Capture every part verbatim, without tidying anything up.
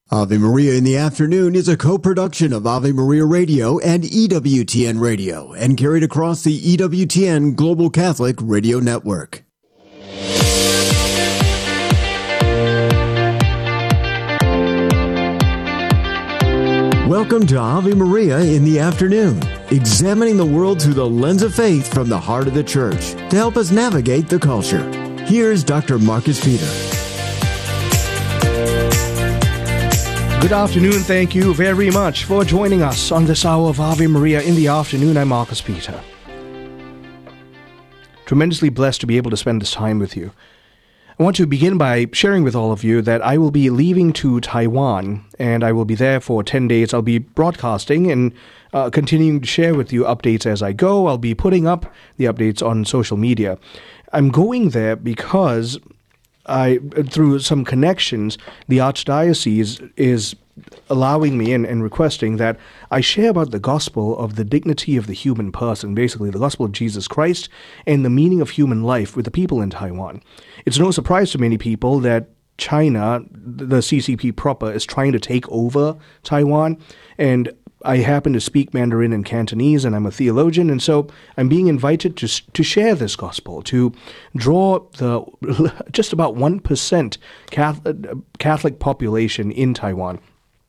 Ave Maria in the Afternoon is a co-production of Ave Maria Radio and E W T N Radio and carried across the E W T N Global Catholic Radio Network. Welcome to Ave Maria in the Afternoon, examining the world through the lens of faith from the heart of the Church to help us navigate the culture. Here's Doctor Marcus Peter. Good afternoon. Thank you very much for joining us on this hour of Ave Maria in the Afternoon. I'm Marcus Peter. Tremendously blessed to be able to spend this time with you. I want to begin by sharing with all of you that I will be leaving to Taiwan, and I will be there for ten days. I'll be broadcasting and uh, continuing to share with you updates as I go. I'll be putting up the updates on social media. I'm going there because I, through some connections, the Archdiocese is allowing me and, and requesting that I share about the gospel of the dignity of the human person, basically the gospel of Jesus Christ and the meaning of human life with the people in Taiwan. It's no surprise to many people that China, the C C P proper, is trying to take over Taiwan, and I happen to speak Mandarin and Cantonese, and I'm a theologian, and so I'm being invited to to share this gospel, to draw the just about one percent Catholic, Catholic population in Taiwan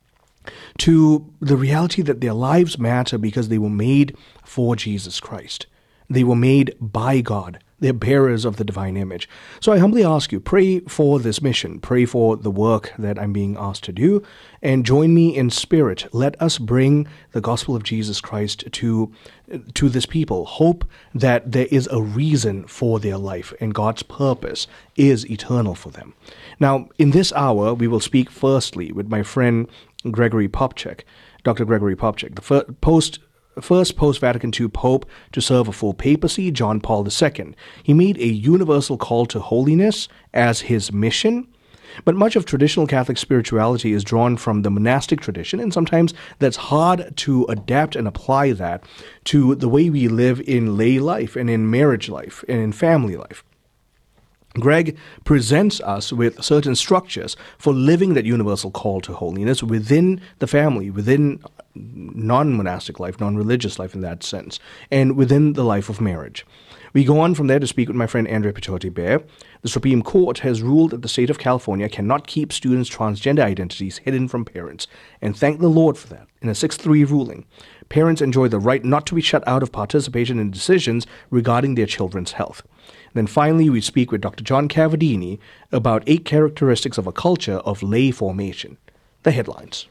to the reality that their lives matter because they were made for Jesus Christ. They were made by God. They're bearers of the divine image. So I humbly ask you, pray for this mission. Pray for the work that I'm being asked to do. And join me in spirit. Let us bring the gospel of Jesus Christ to, to this people. Hope that there is a reason for their life and God's purpose is eternal for them. Now, in this hour, we will speak firstly with my friend Gregory Popcak, Doctor Gregory Popcak, the first post First post-Vatican two Pope to serve a full papacy, John Paul the Second. He made a universal call to holiness as his mission, but much of traditional Catholic spirituality is drawn from the monastic tradition, and sometimes that's hard to adapt and apply that to the way we live in lay life and in marriage life and in family life. Greg presents us with certain structures for living that universal call to holiness within the family, within non-monastic life, non-religious life in that sense, and within the life of marriage. We go on from there to speak with my friend Andrea Picciotti-Bear. The Supreme Court has ruled that the state of California cannot keep students' transgender identities hidden from parents, and thank the Lord for that. In a six three ruling, parents enjoy the right not to be shut out of participation in decisions regarding their children's health. Then finally, we speak with Doctor John Cavadini about eight characteristics of a culture of lay formation. The headlines.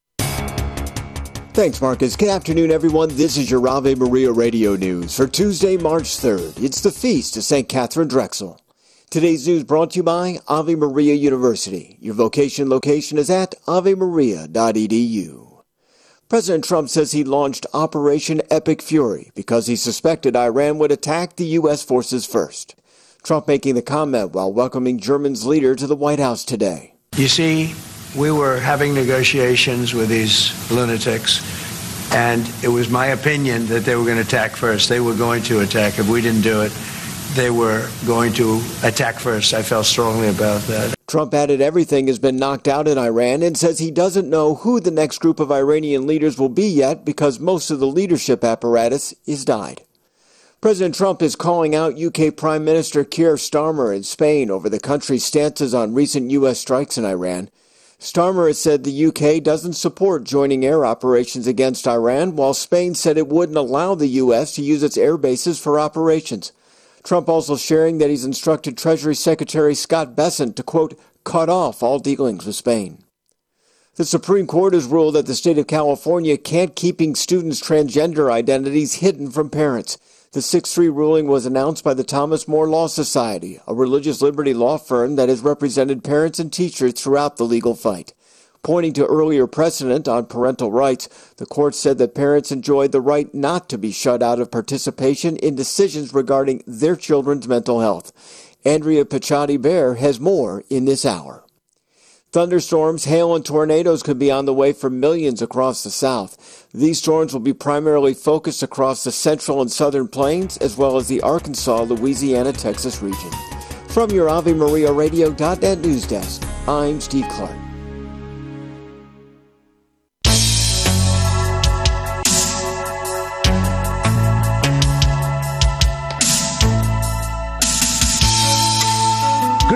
Thanks, Marcus. Good afternoon, everyone. This is your Ave Maria Radio News for Tuesday, March third. It's the feast of Saint Catherine Drexel. Today's news brought to you by Ave Maria University. Your vocation location is at ave maria dot e d u. President Trump says he launched Operation Epic Fury because he suspected Iran would attack the U S forces first. Trump making the comment while welcoming Germany's leader to the White House today. You see, we were having negotiations with these lunatics, and it was my opinion that they were going to attack first. They were going to attack. If we didn't do it, they were going to attack first. I felt strongly about that. Trump added everything has been knocked out in Iran and says he doesn't know who the next group of Iranian leaders will be yet because most of the leadership apparatus is died. President Trump is calling out U K Prime Minister Keir Starmer in Spain over the country's stances on recent U S strikes in Iran. Starmer has said the U K doesn't support joining air operations against Iran, while Spain said it wouldn't allow the U S to use its air bases for operations. Trump also sharing that he's instructed Treasury Secretary Scott Bessent to, quote, cut off all dealings with Spain. The Supreme Court has ruled that the state of California can't keeping students' transgender identities hidden from parents. The six three ruling was announced by the Thomas More Law Society, a religious liberty law firm that has represented parents and teachers throughout the legal fight. Pointing to earlier precedent on parental rights, the court said that parents enjoy the right not to be shut out of participation in decisions regarding their children's mental health. Andrea Picciotti-Bear has more in this hour. Thunderstorms, hail, and tornadoes could be on the way for millions across the South. These storms will be primarily focused across the central and southern plains, as well as the Arkansas, Louisiana, Texas region. From your Ave Maria Radio dot net news desk, I'm Steve Clark.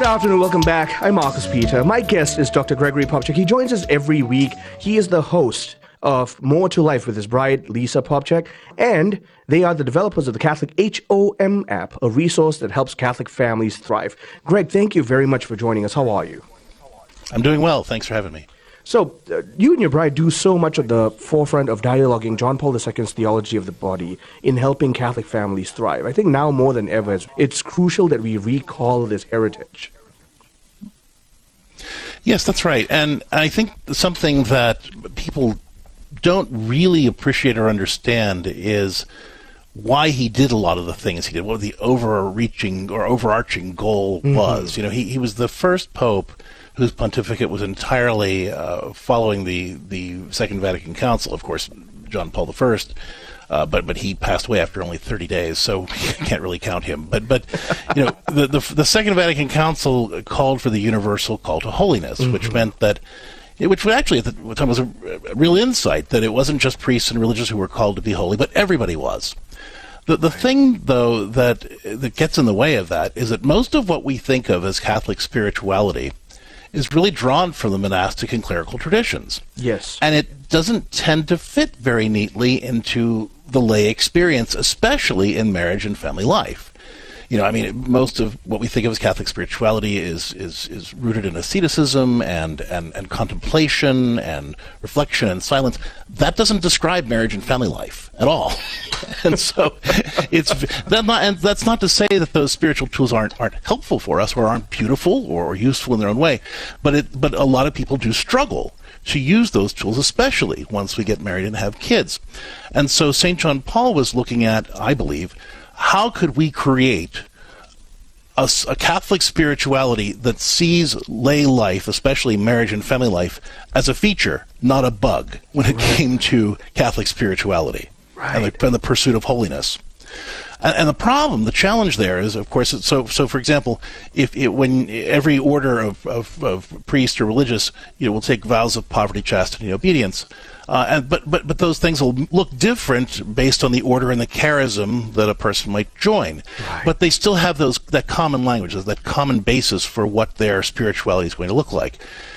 afternoon, welcome back. I'm Marcus Peter. My guest is Doctor Gregory Popcak. He joins us every week. He is the host of More to Life with his bride, Lisa Popcak, and they are the developers of the Catholic H O M app, a resource that helps Catholic families thrive. Greg, thank you very much for joining us. How are you? I'm doing well. Thanks for having me. So, uh, you and your bride do so much at the forefront of dialoguing John Paul the Second's theology of the body in helping Catholic families thrive. I think now more than ever, it's, it's crucial that we recall this heritage. Yes, that's right. And I think something that people don't really appreciate or understand is why he did a lot of the things he did, what the overreaching or overarching goal mm-hmm. was. You know, he, he was the first pope whose pontificate was entirely uh, following the, the Second Vatican Council, of course, John Paul the First, uh, but but he passed away after only thirty days, so you can't really count him. But but you know, the, the the Second Vatican Council called for the universal call to holiness, mm-hmm. which meant that, which actually at the time was a, a real insight that it wasn't just priests and religious who were called to be holy, but everybody was. The the thing, though, that that gets in the way of that is that most of what we think of as Catholic spirituality is really drawn from the monastic and clerical traditions. Yes. And it doesn't tend to fit very neatly into the lay experience, especially in marriage and family life. You know, I mean, most of what we think of as Catholic spirituality is is, is rooted in asceticism and, and, and contemplation and reflection and silence. That doesn't describe marriage and family life at all. And so it's that not, and that's not to say that those spiritual tools aren't aren't helpful for us or aren't beautiful or useful in their own way, but it but a lot of people do struggle to use those tools, especially once we get married and have kids. And so Saint John Paul was looking at, I believe, how could we create a, a Catholic spirituality that sees lay life, especially marriage and family life, as a feature, not a bug, when it right. came to Catholic spirituality right. and, the, and the pursuit of holiness. And, and the problem, the challenge there is, of course, so. So, for example, if it, when every order of, of, of priest or religious, you know, will take vows of poverty, chastity, and obedience. Uh, and, but, but, but those things will look different based on the order and the charism that a person might join. Right. But they still have those that common language, that common basis for what their spirituality is going to look like.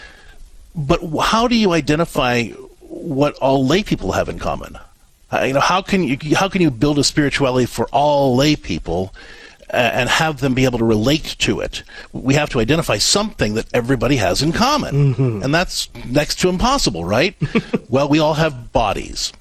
But how do you identify what all lay people have in common? Uh, you know, how can you how can you build a spirituality for all lay people and have them be able to relate to it? We have to identify something that everybody has in common. Mm-hmm. And that's next to impossible, right? Well, we all have bodies.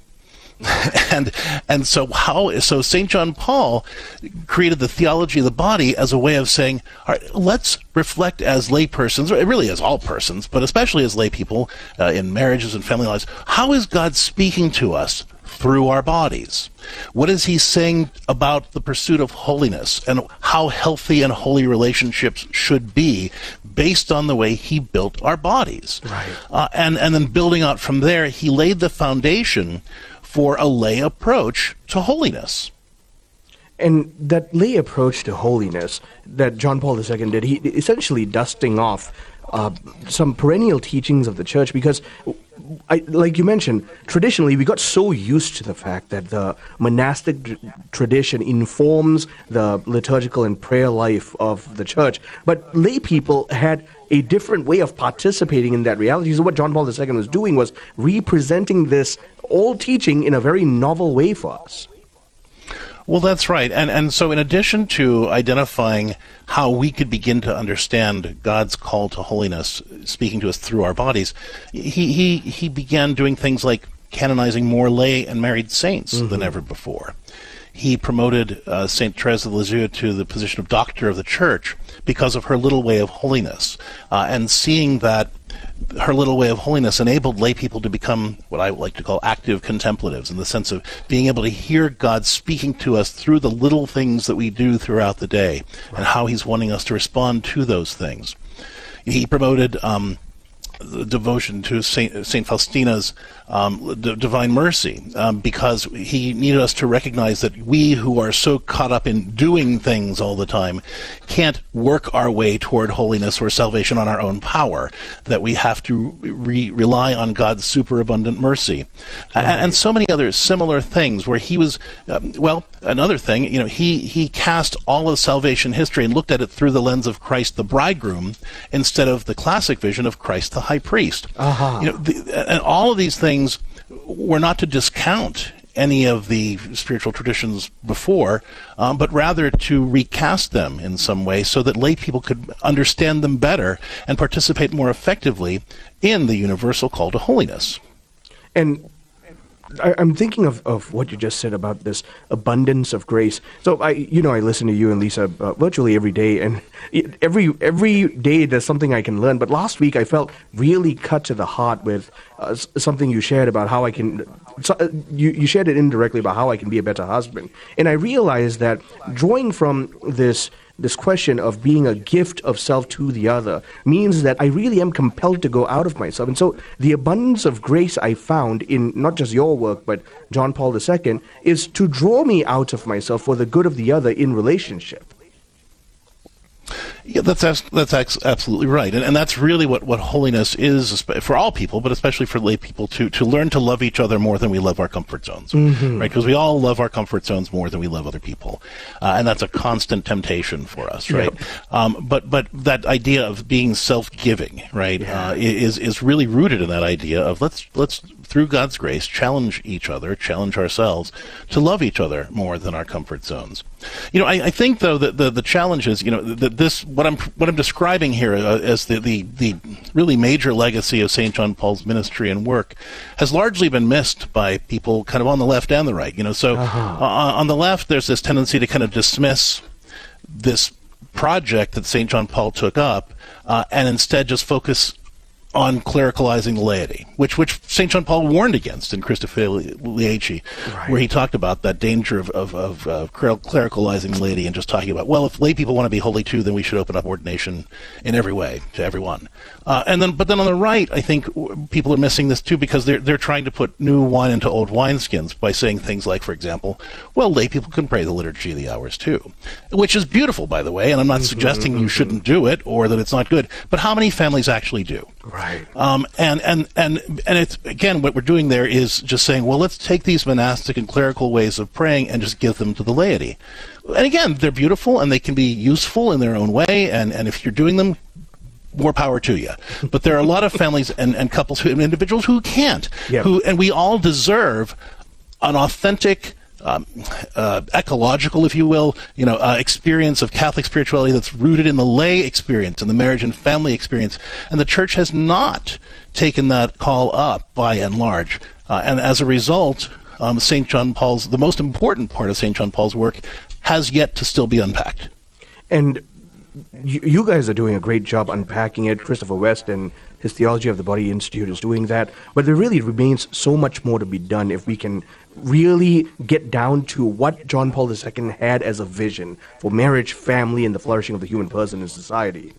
and and so how so Saint John Paul created the theology of the body as a way of saying, all right, let's reflect as laypersons, or really as all persons, but especially as lay people uh, in marriages and family lives, how is God speaking to us through our bodies? What is he saying about the pursuit of holiness and how healthy and holy relationships should be based on the way he built our bodies? Right. Uh, and, and then building out from there, he laid the foundation for a lay approach to holiness. And that lay approach to holiness that John Paul the Second did, he essentially dusting off uh, some perennial teachings of the Church, because, I, like you mentioned, traditionally we got so used to the fact that the monastic tr- tradition informs the liturgical and prayer life of the Church, but lay people had a different way of participating in that reality. So what John Paul the Second was doing was representing this old teaching in a very novel way for us. Well, that's right. And and so in addition to identifying how we could begin to understand God's call to holiness, speaking to us through our bodies, he he, he began doing things like canonizing more lay and married saints mm-hmm. than ever before. He promoted uh, Saint Therese of Lisieux to the position of Doctor of the Church because of her little way of holiness, uh, and seeing that her little way of holiness enabled lay people to become what I like to call active contemplatives, in the sense of being able to hear God speaking to us through the little things that we do throughout the day, right. and how he's wanting us to respond to those things. He promoted um, the devotion to Saint, Saint Faustina's um, D- Divine Mercy, um, because he needed us to recognize that we who are so caught up in doing things all the time can't work our way toward holiness or salvation on our own power, that we have to re- rely on God's superabundant mercy. Mm-hmm. And, and so many other similar things where he was, um, well, another thing, you know, he, he cast all of salvation history and looked at it through the lens of Christ the bridegroom instead of the classic vision of Christ the high priest. Uh-huh. You know, the, and all of these things were not to discount any of the spiritual traditions before, um, but rather to recast them in some way so that lay people could understand them better and participate more effectively in the universal call to holiness. And I, I'm thinking of, of what you just said about this abundance of grace. So I, you know, I listen to you and Lisa uh, virtually every day, and every every day there's something I can learn. But last week I felt really cut to the heart with uh, something you shared about how I can. So, uh, you you shared it indirectly about how I can be a better husband, and I realized that drawing from this. This question of being a gift of self to the other means that I really am compelled to go out of myself. And so the abundance of grace I found in not just your work, but John Paul the Second, is to draw me out of myself for the good of the other in relationship. Yeah, that's that's absolutely right, and and that's really what, what holiness is for all people, but especially for lay people to to learn to love each other more than we love our comfort zones, mm-hmm. right? Because we all love our comfort zones more than we love other people, uh, and that's a constant temptation for us, right? Yep. Um, but but that idea of being self-giving, right, yeah. uh, is is really rooted in that idea of let's let's through God's grace challenge each other, challenge ourselves to love each other more than our comfort zones. You know, I, I think though that the the challenge is, you know, that this what I'm what I'm describing here uh, as the, the the really major legacy of Saint John Paul's ministry and work has largely been missed by people kind of on the left and the right. You know, so uh-huh. uh, on the left there's this tendency to kind of dismiss this project that Saint John Paul took up uh, and instead just focus on clericalizing the laity, which which Saint John Paul warned against in Christa Filiaci, right. where he talked about that danger of, of, of uh, clericalizing the laity and just talking about, well, if lay people want to be holy too, then we should open up ordination in every way to everyone. Uh, and then, but then on the right, I think people are missing this too because they're they're trying to put new wine into old wineskins by saying things like, for example, well, lay people can pray the liturgy of the hours too, which is beautiful, by the way, and I'm not mm-hmm, suggesting mm-hmm. you shouldn't do it or that it's not good, but how many families actually do? Right. Um, and, and, and, and it's, again, what we're doing there is just saying, well, let's take these monastic and clerical ways of praying and just give them to the laity. And again, they're beautiful and they can be useful in their own way. And, and if you're doing them, more power to you. But there are a lot of families and, and couples who, and individuals who can't, yep. who, and we all deserve an authentic, Um, uh, ecological, if you will, you know, uh, experience of Catholic spirituality that's rooted in the lay experience and the marriage and family experience. And the Church has not taken that call up by and large. Uh, and as a result, um, Saint John Paul's, the most important part of Saint John Paul's work has yet to still be unpacked. And you, you guys are doing a great job unpacking it. Christopher West and his Theology of the Body Institute is doing that. But there really remains so much more to be done if we can really get down to what John Paul the Second had as a vision for marriage, family, and the flourishing of the human person in society.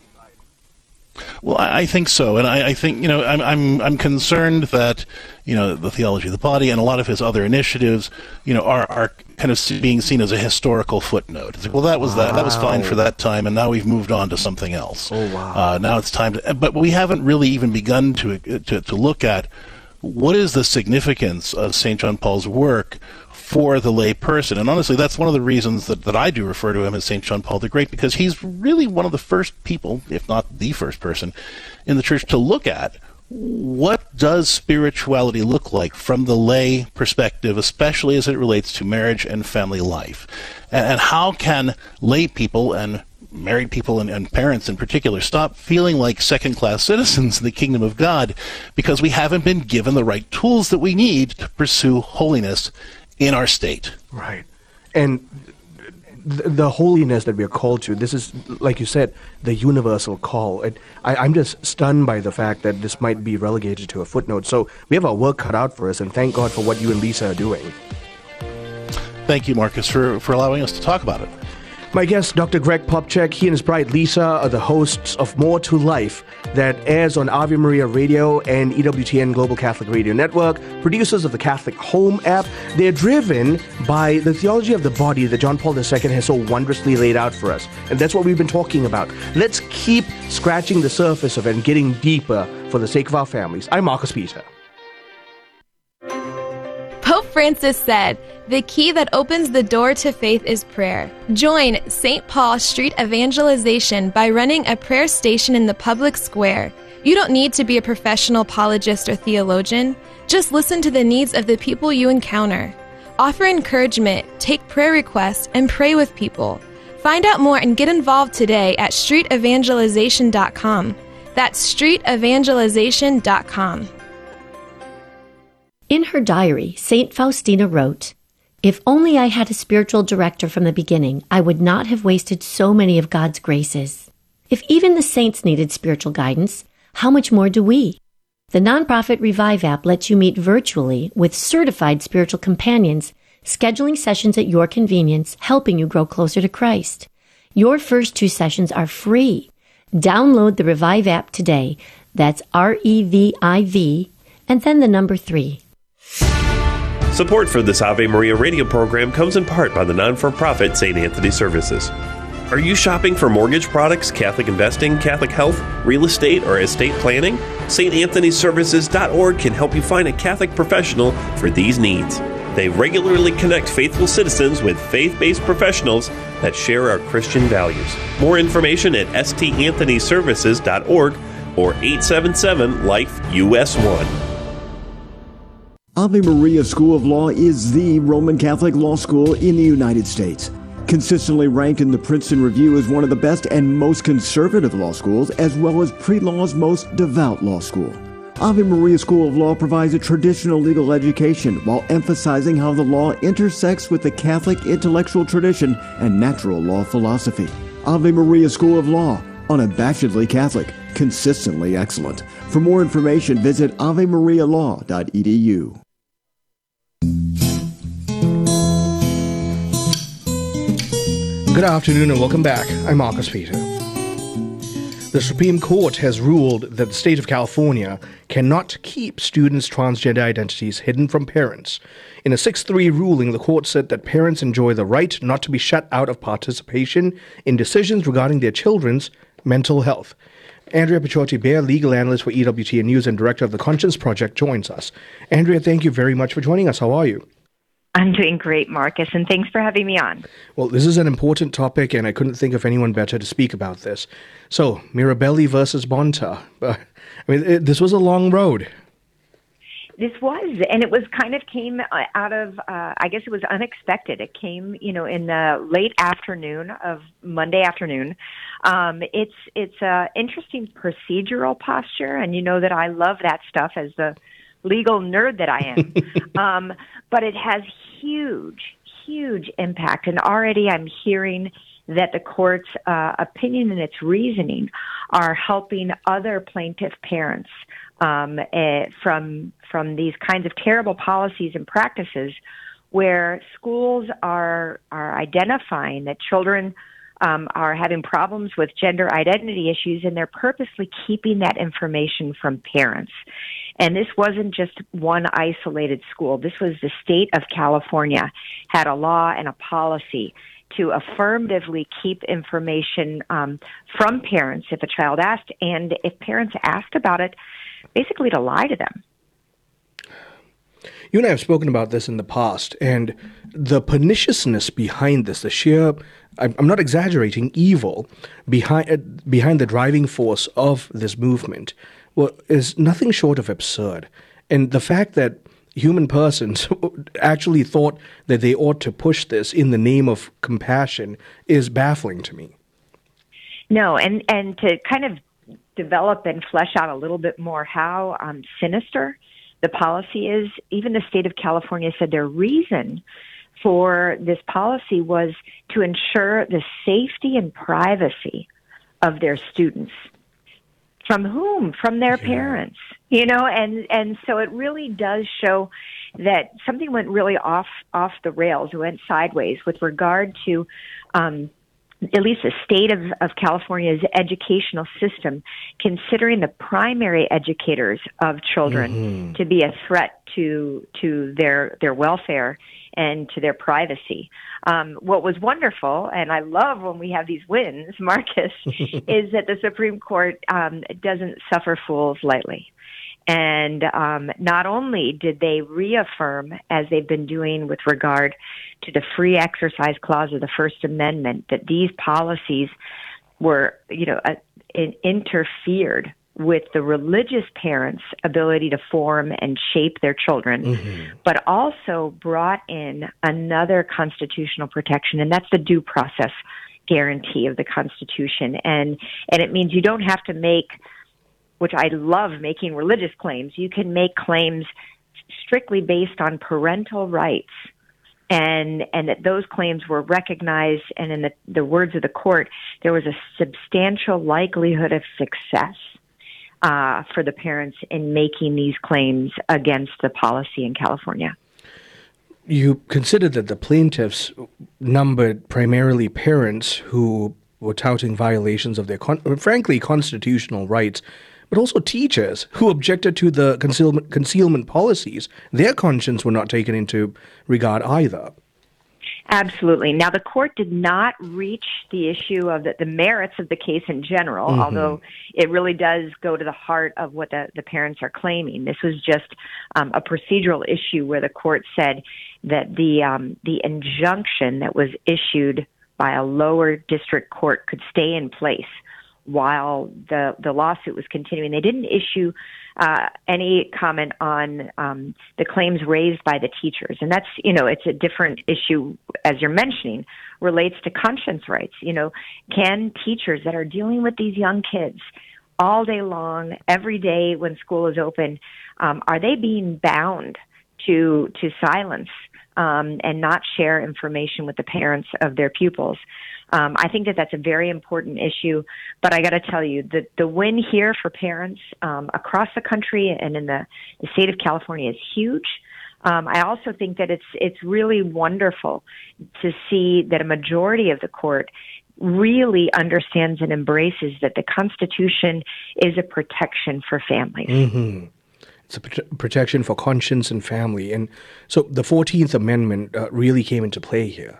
Well, I think so, and I, I think you know I'm I'm I'm concerned that you know the Theology of the Body and a lot of his other initiatives, you know, are are kind of being seen as a historical footnote. It's like, well, that was wow. that that was fine for that time, and now we've moved on to something else. Oh wow! Uh, now it's time to, but we haven't really even begun to to to look at what is the significance of Saint John Paul's work for the lay person. And honestly, that's one of the reasons that, that I do refer to him as Saint John Paul the Great, because he's really one of the first people, if not the first person, in the Church to look at what does spirituality look like from the lay perspective, especially as it relates to marriage and family life. And, and how can lay people and married people and, and parents in particular stop feeling like second-class citizens in the kingdom of God because we haven't been given the right tools that we need to pursue holiness in our state. Right. And th- the holiness that we are called to, this is, like you said, the universal call. It, I, I'm just stunned by the fact that this might be relegated to a footnote. So we have our work cut out for us, and thank God for what you and Lisa are doing. Thank you, Marcus, for, for allowing us to talk about it. My guest, Doctor Greg Popcak, he and his bride Lisa are the hosts of More to Life that airs on Ave Maria Radio and E W T N Global Catholic Radio Network, producers of the Catholic Home app. They're driven by the theology of the body that John Paul the Second has so wondrously laid out for us. And that's what we've been talking about. Let's keep scratching the surface of it and getting deeper for the sake of our families. I'm Marcus Peter. Pope Francis said, "The key that opens the door to faith is prayer." Join Saint Paul Street Evangelization by running a prayer station in the public square. You don't need to be a professional apologist or theologian. Just listen to the needs of the people you encounter. Offer encouragement, take prayer requests, and pray with people. Find out more and get involved today at street evangelization dot com. That's street evangelization dot com. In her diary, Saint Faustina wrote, "If only I had a spiritual director from the beginning, I would not have wasted so many of God's graces. If even the saints needed spiritual guidance, how much more do we?" The nonprofit Revive app lets you meet virtually with certified spiritual companions, scheduling sessions at your convenience, helping you grow closer to Christ. Your first two sessions are free. Download the Revive app today. That's R E V I V, and then the number three. Support for this Ave Maria radio program comes in part by the non-for-profit Saint Anthony Services. Are you shopping for mortgage products, Catholic investing, Catholic health, real estate, or estate planning? Saint Anthony Services dot org can help you find a Catholic professional for these needs. They regularly connect faithful citizens with faith-based professionals that share our Christian values. More information at S T Anthony Services dot org or eight seven seven LIFE U S one. Ave Maria School of Law is the Roman Catholic law school in the United States. Consistently ranked in the Princeton Review as one of the best and most conservative law schools, as well as pre-law's most devout law school. Ave Maria School of Law provides a traditional legal education while emphasizing how the law intersects with the Catholic intellectual tradition and natural law philosophy. Ave Maria School of Law, unabashedly Catholic, consistently excellent. For more information, visit ave maria law dot e d u. Good afternoon and welcome back. I'm Marcus Peter. The Supreme Court has ruled that the state of California cannot keep students' transgender identities hidden from parents. In a six three ruling, the court said that parents enjoy the right not to be shut out of participation in decisions regarding their children's mental health. Andrea Picciotti-Bear, legal analyst for E W T N News and director of the Conscience Project, joins us. Andrea, thank you very much for joining us. How are you? I'm doing great, Marcus, and thanks for having me on. Well, this is an important topic, and I couldn't think of anyone better to speak about this. So, Mirabelli versus Bonta. Uh, I mean, it, this was a long road. This was, and it was kind of came out of, uh, I guess it was unexpected. It came, you know, in the late afternoon of Monday afternoon. Um, it's it's an interesting procedural posture, and you know that I love that stuff as the legal nerd that I am. um, but it has huge, huge impact. And already I'm hearing that the court's uh, opinion and its reasoning are helping other plaintiff parents um, uh, from from these kinds of terrible policies and practices where schools are are identifying that children um, are having problems with gender identity issues, and they're purposely keeping that information from parents. And this wasn't just one isolated school. This was the state of California had a law and a policy to affirmatively keep information um, from parents if a child asked, and if parents asked about it, basically to lie to them. You and I have spoken about this in the past, and the perniciousness behind this, the sheer, I'm not exaggerating, evil behind behind the driving force of this movement, well, is nothing short of absurd. And the fact that human persons actually thought that they ought to push this in the name of compassion is baffling to me. No, and, and to kind of develop and flesh out a little bit more how um, sinister the policy is, even the state of California said their reason for this policy was to ensure the safety and privacy of their students. From whom? From their yeah. parents, you know, and, and so it really does show that something went really off, off the rails, went sideways with regard to, um, at least the state of, of California's educational system, considering the primary educators of children mm-hmm. to be a threat to, to their, their welfare and to their privacy. Um, what was wonderful, and I love when we have these wins, Marcus, is that the Supreme Court um, doesn't suffer fools lightly. And um, not only did they reaffirm, as they've been doing with regard to the free exercise clause of the First Amendment, that these policies were, you know, uh, in, interfered with the religious parents' ability to form and shape their children, mm-hmm. but also brought in another constitutional protection, and that's the due process guarantee of the Constitution. And and it means you don't have to make, which I love making religious claims, you can make claims strictly based on parental rights, and and that those claims were recognized, and in the, the words of the court, there was a substantial likelihood of success Uh, for the parents in making these claims against the policy in California. You considered that the plaintiffs numbered primarily parents who were touting violations of their, con- frankly, constitutional rights, but also teachers who objected to the concealment, concealment policies. Their conscience were not taken into regard either. Absolutely. Now, the court did not reach the issue of the, the merits of the case in general, mm-hmm. although it really does go to the heart of what the, the parents are claiming. This was just um, a procedural issue where the court said that the um, the injunction that was issued by a lower district court could stay in place while the, the lawsuit was continuing. They didn't issue uh, any comment on um, the claims raised by the teachers. And that's, you know, it's a different issue, as you're mentioning, relates to conscience rights. You know, can teachers that are dealing with these young kids all day long, every day when school is open, um, are they being bound to to silence um, and not share information with the parents of their pupils? Um, I think that that's a very important issue, but I got to tell you, the, the win here for parents um, across the country and in the, the state of California is huge. Um, I also think that it's it's really wonderful to see that a majority of the court really understands and embraces that the Constitution is a protection for families. Mm-hmm. It's a prote- protection for conscience and family. And so the fourteenth Amendment uh, really came into play here.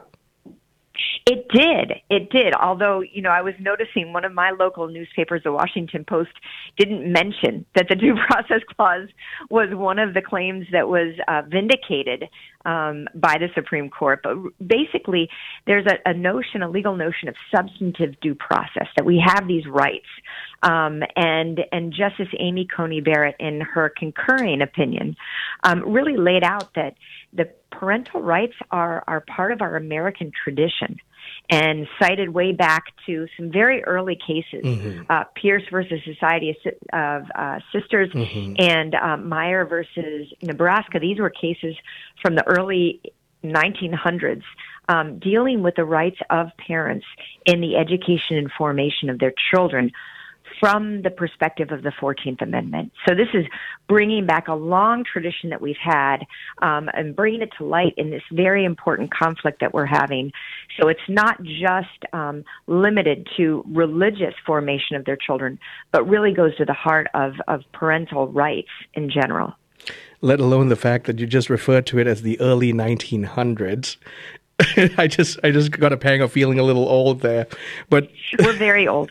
It did. It did. Although, you know, I was noticing one of my local newspapers, the Washington Post, didn't mention that the Due Process Clause was one of the claims that was uh, vindicated um, by the Supreme Court. But basically, there's a, a notion, a legal notion of substantive due process, that we have these rights. Um, and and Justice Amy Coney Barrett, in her concurring opinion, um, really laid out that the parental rights are, are part of our American tradition, and cited way back to some very early cases, mm-hmm. uh, Pierce versus Society of uh, Sisters mm-hmm. and um, Meyer versus Nebraska. These were cases from the early nineteen hundreds um, dealing with the rights of parents in the education and formation of their children from the perspective of the fourteenth Amendment. So this is bringing back a long tradition that we've had um, and bringing it to light in this very important conflict that we're having. So it's not just um, limited to religious formation of their children, but really goes to the heart of, of parental rights in general. Let alone the fact that you just referred to it as the early nineteen hundreds. I just I just got a pang of feeling a little old there. But we're very old.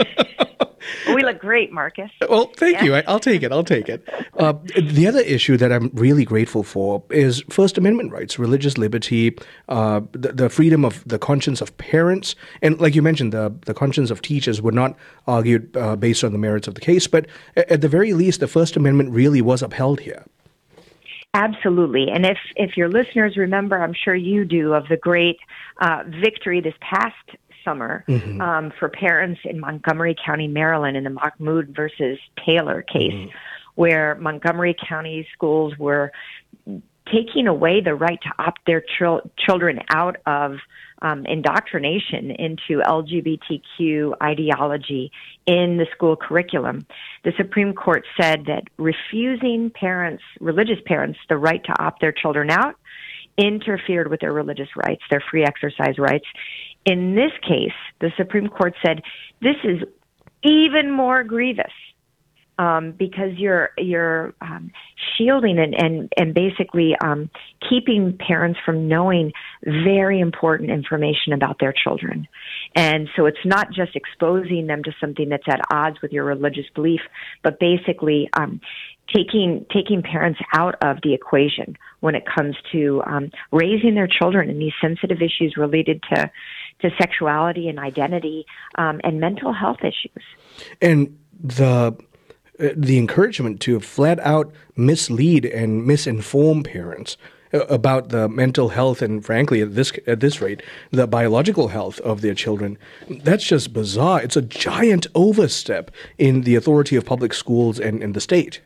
We look great, Marcus. Well, thank yeah. you. I, I'll take it. I'll take it. Uh, the other issue that I'm really grateful for is First Amendment rights, religious liberty, uh, the, the freedom of the conscience of parents. And like you mentioned, the, the conscience of teachers were not argued uh, based on the merits of the case. But at the very least, the First Amendment really was upheld here. Absolutely. And if, if your listeners remember, I'm sure you do, of the great uh, victory this past summer mm-hmm. um, for parents in Montgomery County, Maryland, in the Mahmoud versus Taylor case, mm-hmm. where Montgomery County schools were taking away the right to opt their ch- children out of um, indoctrination into L G B T Q ideology in the school curriculum. The Supreme Court said that refusing parents, religious parents, the right to opt their children out interfered with their religious rights, their free exercise rights. In this case, the Supreme Court said this is even more grievous um, because you're you're um, shielding and and, and basically um, keeping parents from knowing very important information about their children. And so it's not just exposing them to something that's at odds with your religious belief, but basically um, taking taking parents out of the equation when it comes to um, raising their children in these sensitive issues related to to sexuality and identity um, and mental health issues. And the the encouragement to flat out mislead and misinform parents about the mental health and, frankly, at this at this rate, the biological health of their children. That's just bizarre. It's a giant overstep in the authority of public schools and, and the state.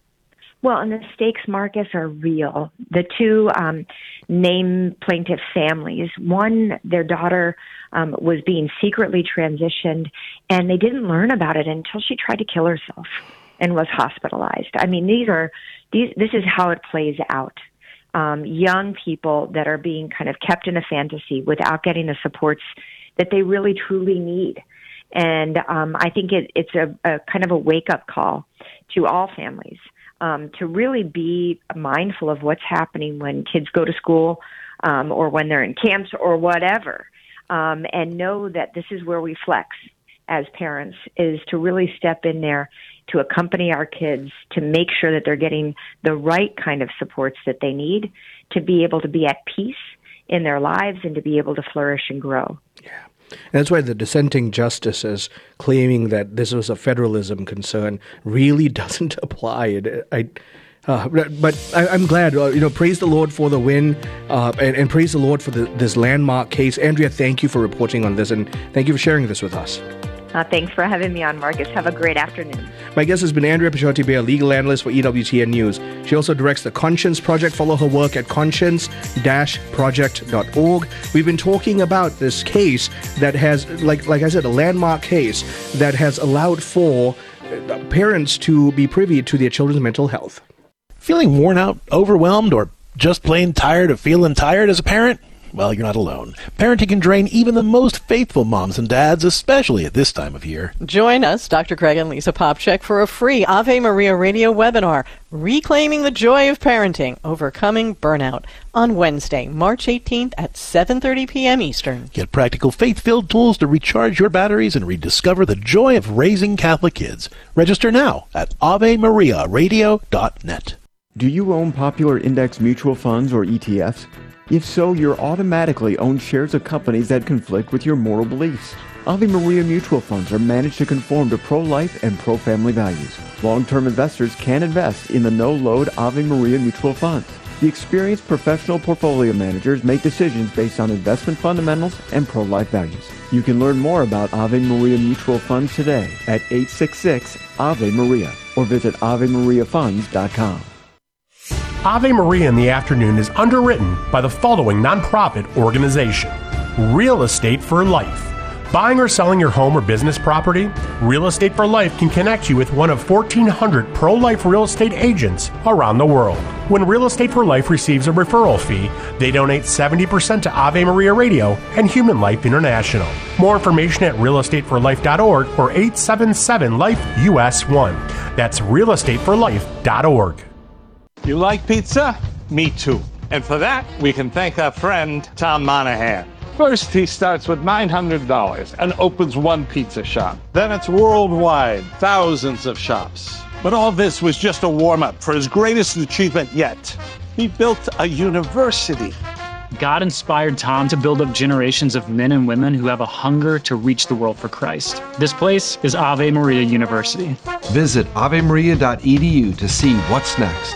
Well, and the stakes, Marcus, are real. The two um, named plaintiff families, one, their daughter um, was being secretly transitioned, and they didn't learn about it until she tried to kill herself and was hospitalized. I mean, these are these. This is how it plays out. Um, young people that are being kind of kept in a fantasy without getting the supports that they really truly need. And um, I think it, it's a, a kind of a wake-up call to all families um, to really be mindful of what's happening when kids go to school um, or when they're in camps or whatever, um, and know that this is where we flex as parents, is to really step in there to accompany our kids, to make sure that they're getting the right kind of supports that they need to be able to be at peace in their lives and to be able to flourish and grow. Yeah. And that's why the dissenting justices claiming that this was a federalism concern really doesn't apply. I, uh, but I, I'm glad, uh, you know, praise the Lord for the win uh, and, and praise the Lord for the, this landmark case. Andrea, thank you for reporting on this, and thank you for sharing this with us. Uh, thanks for having me on, Marcus. Have a great afternoon. My guest has been Andrea Pisciotti-Beyer, legal analyst for E W T N News. She also directs the Conscience Project. Follow her work at conscience dash project dot org. We've been talking about this case that has, like, like I said, a landmark case that has allowed for parents to be privy to their children's mental health. Feeling worn out, overwhelmed, or just plain tired of feeling tired as a parent? Well, you're not alone. Parenting can drain even the most faithful moms and dads, especially at this time of year. Join us, Doctor Craig and Lisa Popchak, for a free Ave Maria radio webinar, Reclaiming the Joy of Parenting, Overcoming Burnout, on Wednesday, March eighteenth at seven thirty p.m. Eastern. Get practical faith-filled tools to recharge your batteries and rediscover the joy of raising Catholic kids. Register now at ave maria radio dot net. Do you own popular index mutual funds or E T Fs? If so, you're automatically own shares of companies that conflict with your moral beliefs. Ave Maria mutual funds are managed to conform to pro-life and pro-family values. Long-term investors can invest in the no-load Ave Maria mutual funds. The experienced professional portfolio managers make decisions based on investment fundamentals and pro-life values. You can learn more about Ave Maria mutual funds today at eight six six Ave Maria or visit ave maria funds dot com. Ave Maria in the Afternoon is underwritten by the following nonprofit organization: Real Estate for Life. Buying or selling your home or business property? Real Estate for Life can connect you with one of fourteen hundred pro-life real estate agents around the world. When Real Estate for Life receives a referral fee, they donate seventy percent to Ave Maria Radio and Human Life International. More information at real estate for life dot org or eight seven seven life U S one. That's real estate for life dot org. You like pizza? Me too. And for that, we can thank our friend, Tom Monahan. First, he starts with nine hundred dollars and opens one pizza shop. Then it's worldwide, thousands of shops. But all this was just a warm-up for his greatest achievement yet. He built a university. God inspired Tom to build up generations of men and women who have a hunger to reach the world for Christ. This place is Ave Maria University. Visit ave maria dot e d u to see what's next.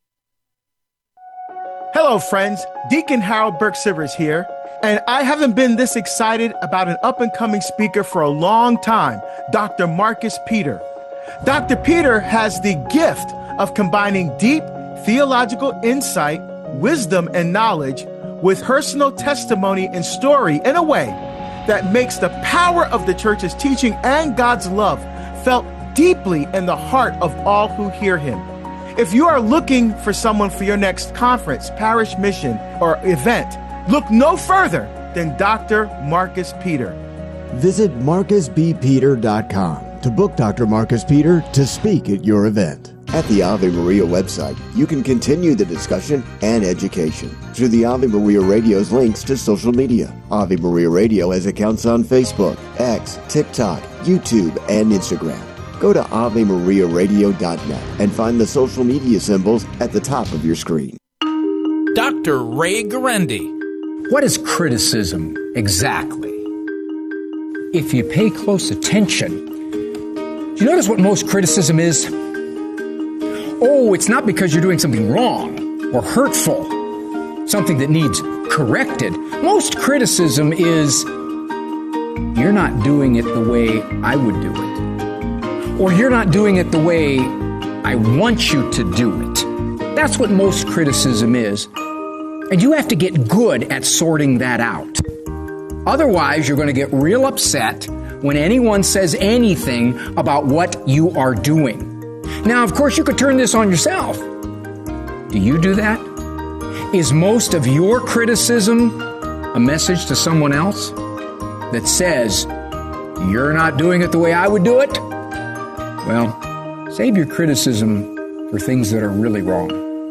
Hello, friends. Deacon Harold Burke-Sivers here, and I haven't been this excited about an up-and-coming speaker for a long time, Doctor Marcus Peter. Doctor Peter has the gift of combining deep theological insight, wisdom, and knowledge with personal testimony and story in a way that makes the power of the church's teaching and God's love felt deeply in the heart of all who hear him. If you are looking for someone for your next conference, parish mission, or event, look no further than Doctor Marcus Peter. Visit marcus b peter dot com to book Doctor Marcus Peter to speak at your event. At the Ave Maria website, you can continue the discussion and education through the Ave Maria Radio's links to social media. Ave Maria Radio has accounts on Facebook, X, TikTok, YouTube, and Instagram. Go to ave maria radio dot net and find the social media symbols at the top of your screen. Doctor Ray Guarendi. What is criticism exactly? If you pay close attention, do you notice what most criticism is? Oh, it's not because you're doing something wrong or hurtful, something that needs corrected. Most criticism is, you're not doing it the way I would do it. Or you're not doing it the way I want you to do it. That's what most criticism is. And you have to get good at sorting that out. Otherwise, you're going to get real upset when anyone says anything about what you are doing. Now, of course, you could turn this on yourself. Do you do that? Is most of your criticism a message to someone else that says, you're not doing it the way I would do it? Well, save your criticism for things that are really wrong.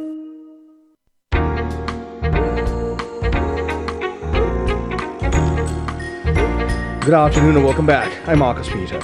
Good afternoon and welcome back. I'm Marcus Peter.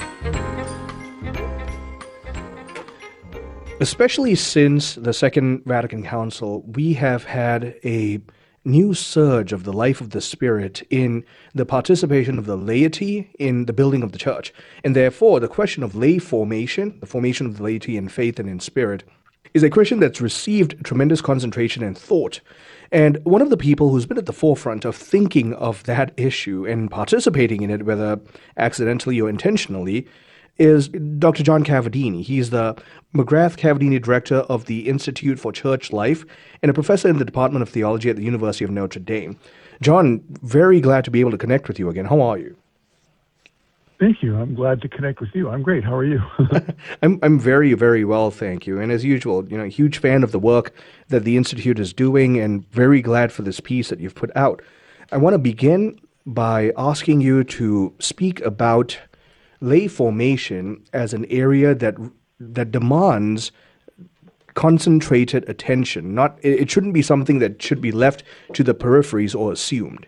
Especially since the Second Vatican Council, we have had a new surge of the life of the Spirit in the participation of the laity in the building of the church. And therefore, the question of lay formation, the formation of the laity in faith and in spirit, is a question that's received tremendous concentration and thought. And one of the people who's been at the forefront of thinking of that issue and participating in it, whether accidentally or intentionally, is Doctor John Cavadini. He's the McGrath Cavadini Director of the Institute for Church Life and a professor in the Department of Theology at the University of Notre Dame. John, very glad to be able to connect with you again. How are you? Thank you. I'm glad to connect with you. I'm great. How are you? I'm I'm very, very well, thank you. And as usual, you know, a huge fan of the work that the Institute is doing and very glad for this piece that you've put out. I want to begin by asking you to speak about lay formation as an area that that demands concentrated attention. Not it shouldn't be something that should be left to the peripheries or assumed.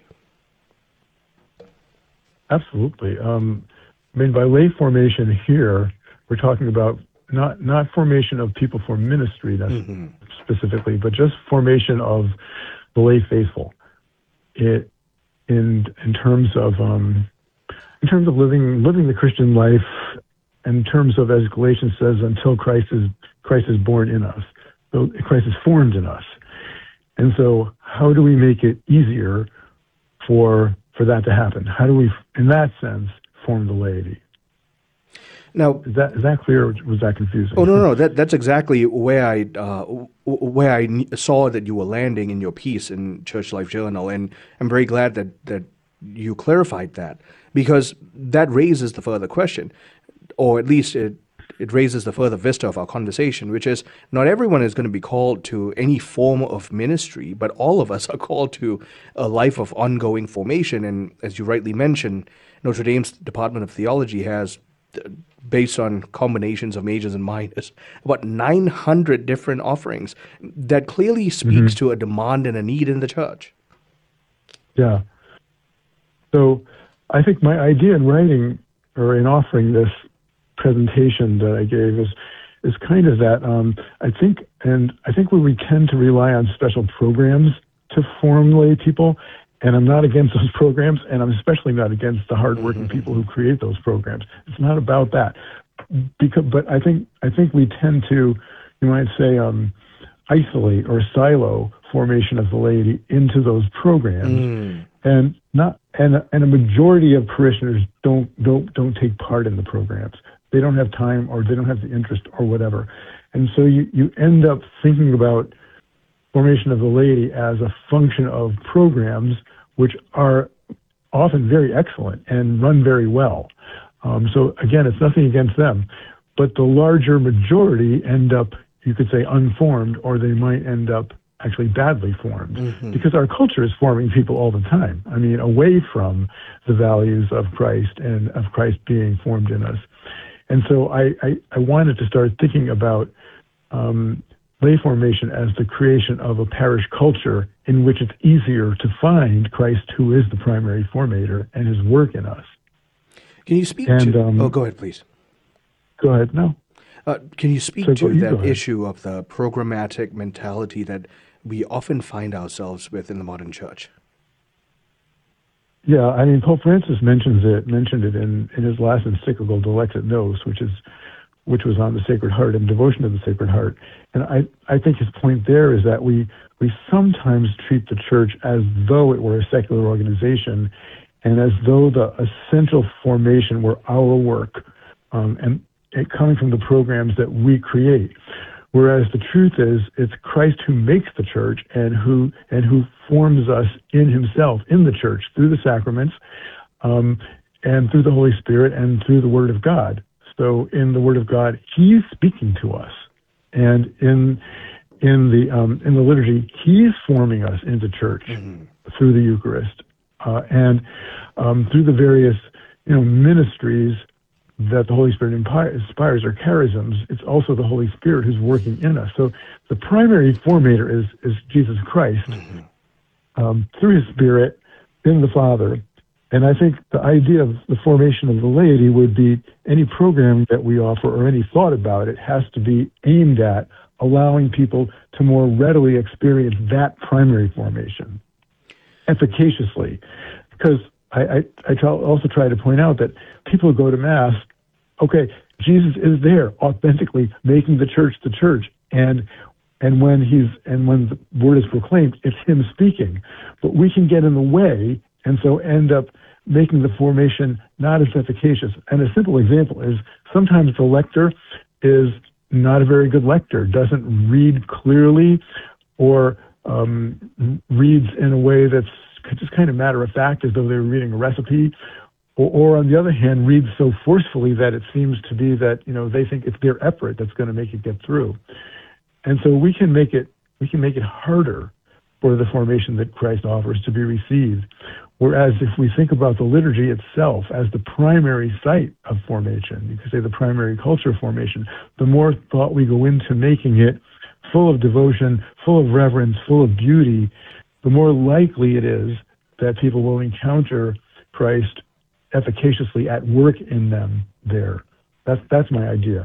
Absolutely. Um, I mean, by lay formation here, we're talking about not not formation of people for ministry mm-hmm. specifically, but just formation of the lay faithful. It in in terms of um, in terms of living living the Christian life, in terms of, as Galatians says, until Christ is Christ is born in us, so Christ is formed in us, and so how do we make it easier for for that to happen? How do we, in that sense, form the laity? Now, is that is that clear, or was that confusing? Oh no, no, that that's exactly where I uh, where I saw that you were landing in your piece in Church Life Journal, and I'm very glad that that you clarified that, because that raises the further question, or at least it it raises the further vista of our conversation, which is not everyone is going to be called to any form of ministry, but all of us are called to a life of ongoing formation. And as you rightly mentioned, Notre Dame's Department of Theology has, based on combinations of majors and minors, about nine hundred different offerings that clearly speaks mm-hmm. to a demand and a need in the church. Yeah. So I think my idea in writing or in offering this presentation that I gave is is kind of that um, I think and I think where we tend to rely on special programs to form lay people, and I'm not against those programs, and I'm especially not against the hardworking mm-hmm. people who create those programs. It's not about that, because but I think I think we tend to, you might say, um, isolate or silo formation of the laity into those programs, mm. and not and and a majority of parishioners don't don't don't take part in the programs. They don't have time, or they don't have the interest, or whatever. And so you, you end up thinking about formation of the laity as a function of programs, which are often very excellent and run very well. Um, so again, it's nothing against them. But the larger majority end up, you could say, unformed, or they might end up actually badly formed, mm-hmm. because our culture is forming people all the time. I mean, away from the values of Christ and of Christ being formed in us. And so I, I, I wanted to start thinking about um, lay formation as the creation of a parish culture in which it's easier to find Christ, who is the primary formator, and his work in us. Can you speak and, to... Um, oh, go ahead, please. Go ahead. No. Uh, can you speak So to go- you go that ahead. issue of the programmatic mentality that we often find ourselves with in the modern church? Yeah, I mean, Pope Francis mentions it, mentioned it in, in his last encyclical, Dilexit Nos, which is, which was on the Sacred Heart and devotion to the Sacred Heart. And I, I think his point there is that we, we sometimes treat the church as though it were a secular organization and as though the essential formation were our work, um, and it coming from the programs that we create. Whereas the truth is, it's Christ who makes the church and who and who forms us in himself, in the church, through the sacraments, um, and through the Holy Spirit and through the Word of God. So in the Word of God, he's speaking to us. And in in the um, in the liturgy, he's forming us into church mm-hmm. through the Eucharist. Uh, and um, through the various you know, ministries that the Holy Spirit inspires, or charisms, it's also the Holy Spirit who's working in us. So the primary formator is is Jesus Christ, mm-hmm. um, through his Spirit in the Father. And I think the idea of the formation of the laity would be any program that we offer or any thought about it has to be aimed at allowing people to more readily experience that primary formation efficaciously. Because I, I, I try, also try to point out that people go to Mass, okay, Jesus is there authentically making the church the church. And and when he's and when the word is proclaimed, it's him speaking. But we can get in the way and so end up making the formation not as efficacious. And a simple example is sometimes the lector is not a very good lector, doesn't read clearly, or um, reads in a way that's just kind of matter of fact, as though they were reading a recipe, or, or on the other hand, reads so forcefully that it seems to be that, you know, they think it's their effort that's going to make it get through. And so we can make it, we can make it harder for the formation that Christ offers to be received. Whereas if we think about the liturgy itself as the primary site of formation, you could say the primary culture of formation, the more thought we go into making it full of devotion, full of reverence, full of beauty, the more likely it is that people will encounter Christ efficaciously at work in them there. That's that's my idea.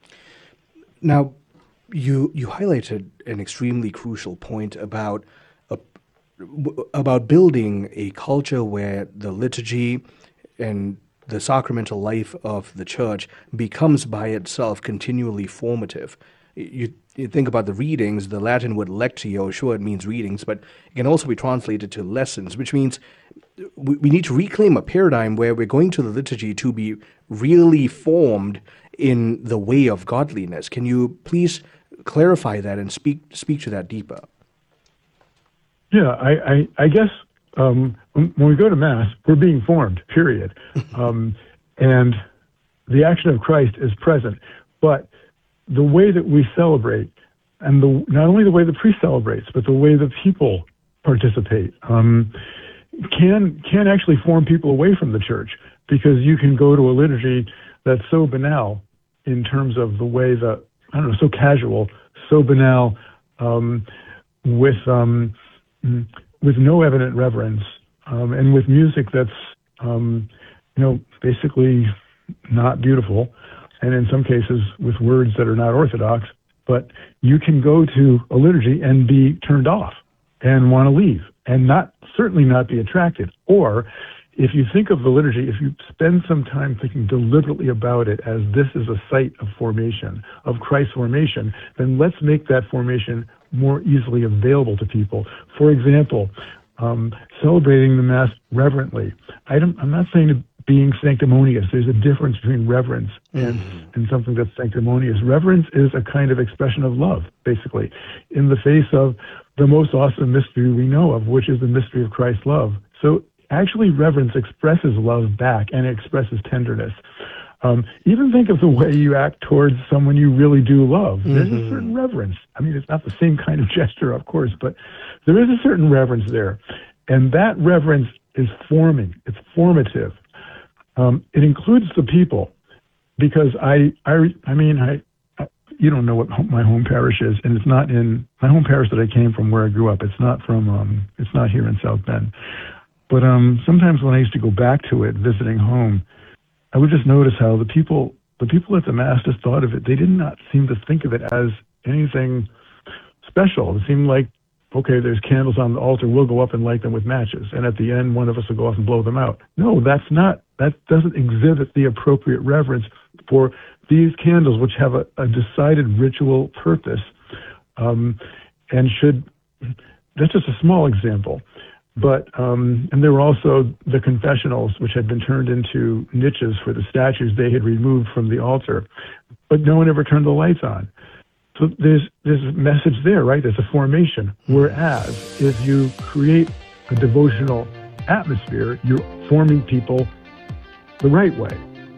Now, you you highlighted an extremely crucial point about a, about building a culture where the liturgy and the sacramental life of the church becomes by itself continually formative. You, you think about the readings, the Latin word lectio, sure, it means readings, but it can also be translated to lessons, which means we, we need to reclaim a paradigm where we're going to the liturgy to be really formed in the way of godliness. Can you please clarify that and speak speak to that deeper? Yeah, I, I, I guess um, when we go to Mass, we're being formed, period. um, and the action of Christ is present. But the way that we celebrate, and the, not only the way the priest celebrates, but the way the people participate, um, can can actually form people away from the church, because you can go to a liturgy that's so banal in terms of the way the, I don't know, so casual, so banal, um, with um, with no evident reverence, um, and with music that's, um, you know, basically not beautiful, and in some cases with words that are not orthodox. But you can go to a liturgy and be turned off and want to leave, and not certainly not be attracted. Or if you think of the liturgy, if you spend some time thinking deliberately about it as this is a site of formation, of Christ's formation, then let's make that formation more easily available to people. For example, um, celebrating the Mass reverently. I don't, I'm not saying being sanctimonious. There's a difference between reverence and, mm-hmm. and something that's sanctimonious. Reverence is a kind of expression of love, basically, in the face of the most awesome mystery we know of, which is the mystery of Christ's love. So actually, reverence expresses love back, and it expresses tenderness. Um, even think of the way you act towards someone you really do love. Mm-hmm. There's a certain reverence. I mean, it's not the same kind of gesture, of course, but there is a certain reverence there. And that reverence is forming. It's formative. Um, it includes the people, because I, I, I mean, I, I, you don't know what my home parish is, and it's not in my home parish that I came from, where I grew up. It's not from, um, it's not here in South Bend. But um, sometimes when I used to go back to it, visiting home, I would just notice how the people the people at Damascus thought of it, they did not seem to think of it as anything special. It seemed like, okay, there's candles on the altar, we'll go up and light them with matches. And at the end, one of us will go off and blow them out. No, that's not, that doesn't exhibit the appropriate reverence for these candles, which have a, a decided ritual purpose, um, and should, that's just a small example. But, um, and there were also the confessionals, which had been turned into niches for the statues they had removed from the altar, but no one ever turned the lights on. So there's, there's a message there, right? There's a formation. Whereas if you create a devotional atmosphere, you're forming people the right way.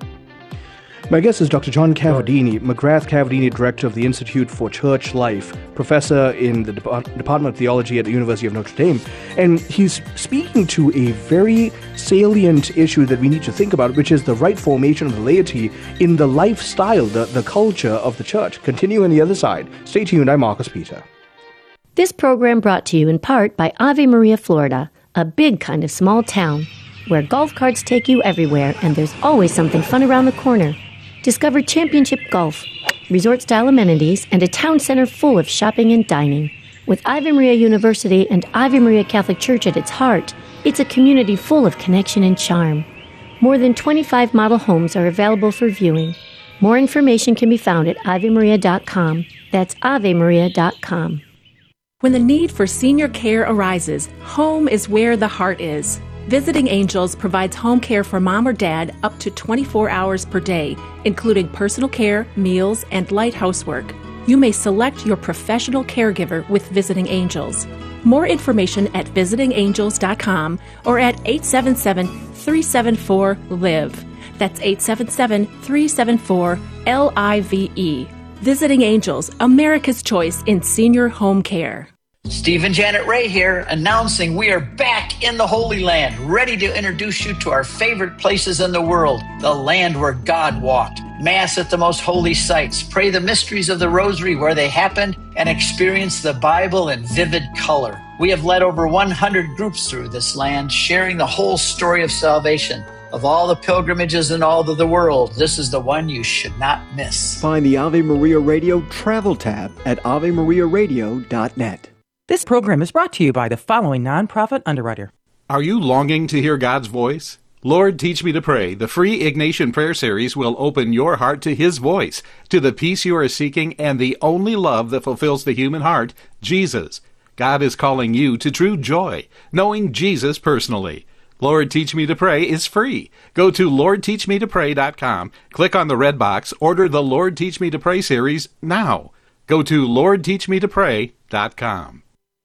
My guest is Doctor John Cavadini, McGrath Cavadini, Director of the Institute for Church Life, Professor in the Dep- Department of Theology at the University of Notre Dame. And he's speaking to a very salient issue that we need to think about, which is the right formation of the laity in the lifestyle, the, the culture of the church. Continue on the other side. Stay tuned. I'm Marcus Peter. This program brought to you in part by Ave Maria, Florida, a big kind of small town where golf carts take you everywhere and there's always something fun around the corner. Discover Championship Golf, resort-style amenities, and a town center full of shopping and dining. With Ave Maria University and Ave Maria Catholic Church at its heart, it's a community full of connection and charm. More than twenty-five model homes are available for viewing. More information can be found at ave maria dot com. That's ave maria dot com. When the need for senior care arises, home is where the heart is. Visiting Angels provides home care for mom or dad up to twenty-four hours per day, including personal care, meals, and light housework. You may select your professional caregiver with Visiting Angels. More information at visiting angels dot com or at eight seven seven, three seven four, L I V E. That's eight seven seven, three seven four, L I V E. Visiting Angels, America's choice in senior home care. Steve and Janet Ray here, announcing we are back in the Holy Land, ready to introduce you to our favorite places in the world, the land where God walked. Mass at the most holy sites, pray the mysteries of the Rosary where they happened, and experience the Bible in vivid color. We have led over one hundred groups through this land, sharing the whole story of salvation. Of all the pilgrimages in all of the world, this is the one you should not miss. Find the Ave Maria Radio travel tab at ave maria radio dot net. This program is brought to you by the following nonprofit underwriter. Are you longing to hear God's voice? Lord, Teach Me to Pray, the free Ignatian Prayer Series will open your heart to His voice, to the peace you are seeking, and the only love that fulfills the human heart, Jesus. God is calling you to true joy, knowing Jesus personally. Lord, Teach Me to Pray is free. Go to lord teach me to pray dot com, click on the red box, order the Lord, Teach Me to Pray series now. Go to lord teach me to pray dot com.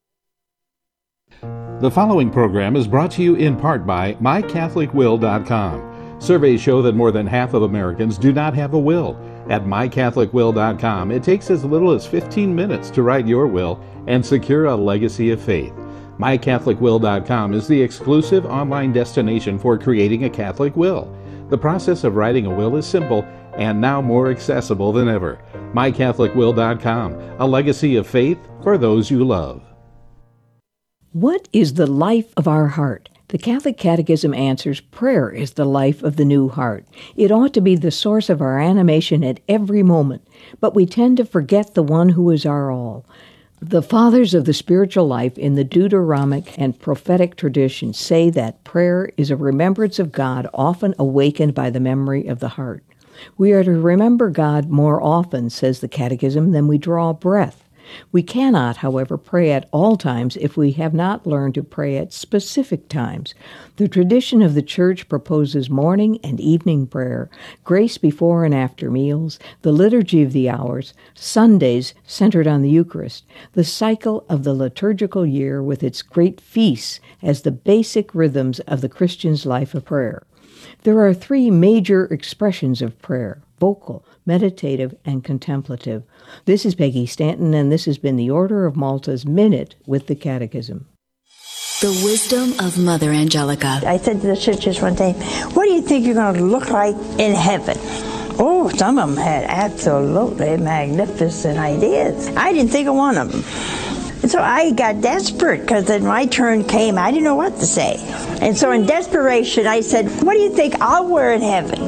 The following program is brought to you in part by my catholic will dot com. Surveys show that more than half of Americans do not have a will. At my catholic will dot com, it takes as little as fifteen minutes to write your will and secure a legacy of faith. my catholic will dot com is the exclusive online destination for creating a Catholic will. The process of writing a will is simple and now more accessible than ever. my catholic will dot com, a legacy of faith for those you love. What is the life of our heart? The Catholic Catechism answers prayer is the life of the new heart. It ought to be the source of our animation at every moment, but we tend to forget the one who is our all. The fathers of the spiritual life in the Deuteronomic and prophetic traditions say that prayer is a remembrance of God often awakened by the memory of the heart. We are to remember God more often, says the Catechism, than we draw breath. We cannot, however, pray at all times if we have not learned to pray at specific times. The tradition of the Church proposes morning and evening prayer, grace before and after meals, the liturgy of the hours, Sundays centered on the Eucharist, the cycle of the liturgical year with its great feasts as the basic rhythms of the Christian's life of prayer. There are three major expressions of prayer: vocal, meditative, and contemplative. This is Peggy Stanton, and this has been the Order of Malta's Minute with the Catechism. The wisdom of Mother Angelica. I said to the sisters one day, what do you think you're going to look like in heaven? Oh, some of them had absolutely magnificent ideas. I didn't think of one of them. And so I got desperate because then my turn came. I didn't know what to say. And so in desperation, I said, what do you think I'll wear in heaven? And